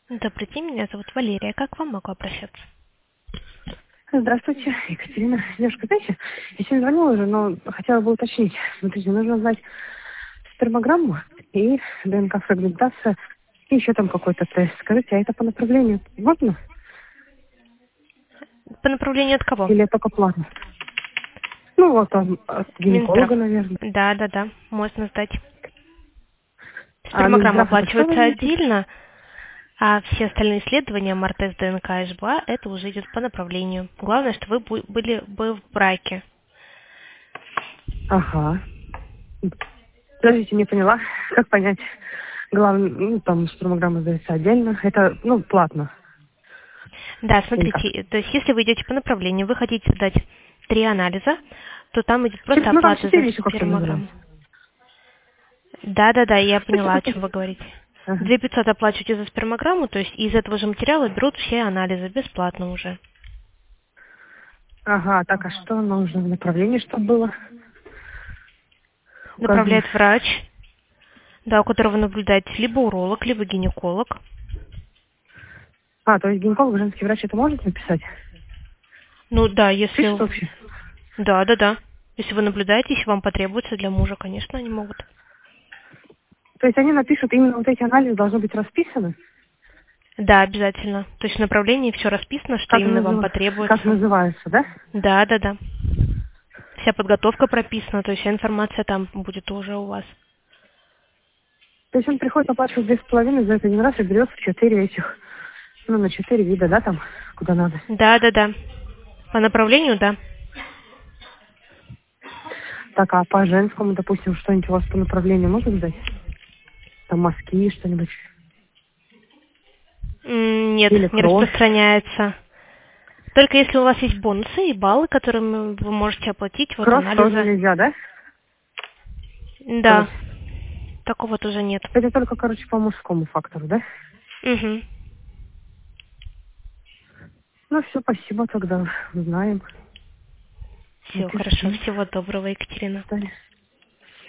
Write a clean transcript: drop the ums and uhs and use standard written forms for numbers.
Добрый день, меня зовут Валерия. Как к вам могу обращаться? Здравствуйте, Екатерина. Девушка, знаете, я сегодня звонила уже, но хотела бы уточнить. Смотрите, нужно знать спермограмму и ДНК-фрагментация, и еще там какой-то тест. Скажите, а это по направлению можно? По направлению от кого? Или это только платно? Ну, вот там от Минздрав. гинеколога, наверное. Да, можно сдать. А Спермограмма Минздрав это что вы оплачивается имеете? отдельно, а все остальные исследования, МРТ, ДНК, СБА, это уже идет по направлению. Главное, что вы были бы в браке. Ага. Подождите, не поняла. Как понять? Главное, ну, там спермограмма сдается отдельно. Это, ну, платно. Да, Или как? смотрите, то есть если вы идете по направлению, вы хотите сдать 3 анализа, то там идет просто Ну, там оплата за 4 еще как-то спермограмму. называется. Да, я Ну, что поняла, о как-то... чем вы говорите. Ага. 2500 оплачиваете за спермограмму, то есть из этого же материала берут все анализы бесплатно уже. Ага, так, а что нужно в направлении, чтобы было указано? Направляет врач, да, у которого наблюдает либо уролог, либо гинеколог. А, то есть гинеколог, женский врач это может написать? Ну да, Пишет вообще? Да. Если вы наблюдаете, если вам потребуется для мужа, конечно, они могут. То есть они напишут, именно вот эти анализы должны быть расписаны? Да, обязательно. То есть в направлении все расписано, что именно вам Как потребуется. называется, да? Да. Вся подготовка прописана, то есть вся информация там будет уже у вас. То есть он приходит, оплачивает 2,5 за это один раз и берет 4 этих, ну, на 4 вида, да, там, куда надо. Да. По направлению, да. Так, а по женскому, допустим, что-нибудь у вас по направлению можно дать? Там мазки, что-нибудь? Нет, Или не кровь? распространяется. Только если у вас есть бонусы и баллы, которыми вы можете оплатить, вот Кровь тоже анализы. нельзя, да? Да, Колоть. такого тоже нет. Это только, короче, по мужскому фактору, да? Угу. Ну, все, спасибо, тогда знаем. Все, хорошо. Напишем. Всего доброго, До Екатерина. свидания.